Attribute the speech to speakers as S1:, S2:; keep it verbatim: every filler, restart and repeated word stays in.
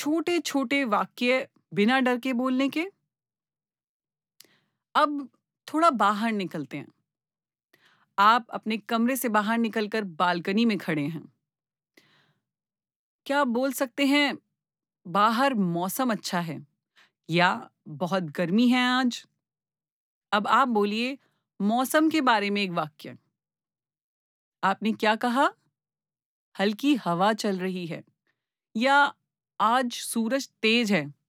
S1: छोटे-छोटे वाक्य बिना डर के बोलने के। अब थोड़ा बाहर निकलते हैं। आप अपने कमरे से बाहर निकलकर बालकनी में खड़े हैं। क्या आप बोल सकते हैं, बाहर मौसम अच्छा है या बहुत गर्मी है आज? अब आप बोलिए मौसम के बारे में एक वाक्य। आपने क्या कहा? हल्की हवा चल रही है या आज सूरज तेज है।